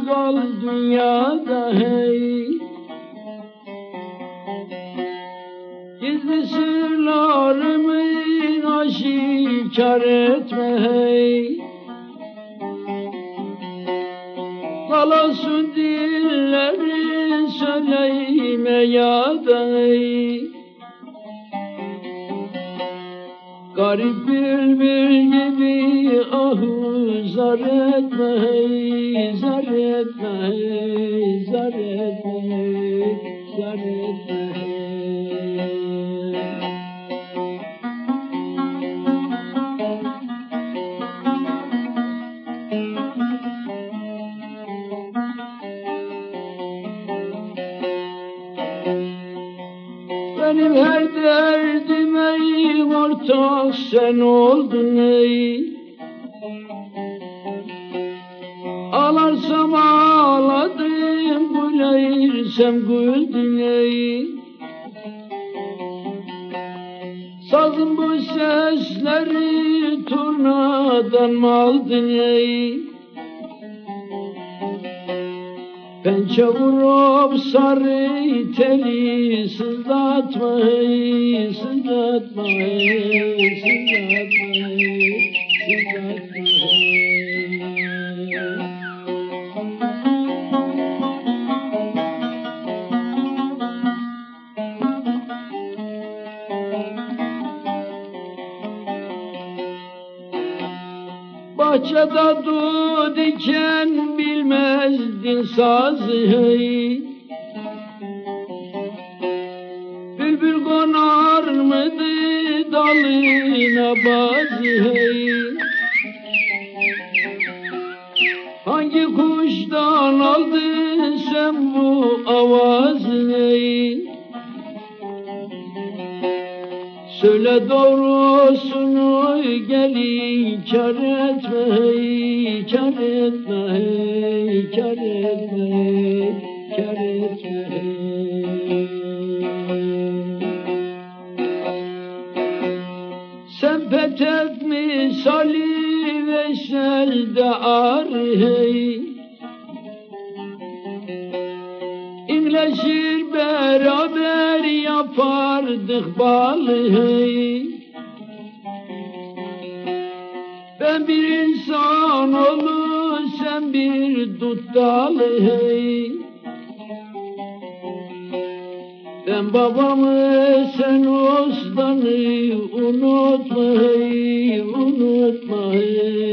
kal dünyada hey. Gizli sırlarımı aşikar etme hey. Kalasın dillerin söyleyme ya da ey. Garip bülbül gibi ahu zar etme hey, zar etme hey, zar etme hey, zar etme hey. Benim her derdime ortak sen oldun ey. Ağlarsam ağladım, gülersem güldün ey. Sazın bu sesleri turnadan mı aldın ey? Pençe vurup sarı teli sızlatma hey, sızlatma hey, sızlatma hey, sızlatma hey. Bahçede dut iken bilmezdin sazı hey. Bülbül konar mıydı dalına bazı hey. Hangi kuştan aldın sen bu avazı hey. Söyle doğrusunu gelin kar etme hey, kar etme hey, kar etme hey, kar etme hey. Sen petek misali Veysel de arı hey. İnleşir beraber yapardık balı hey. Ben bir insan olur sen bir dut dalı hey. Ben babamı sen ustanı unutma hey, unutma hey.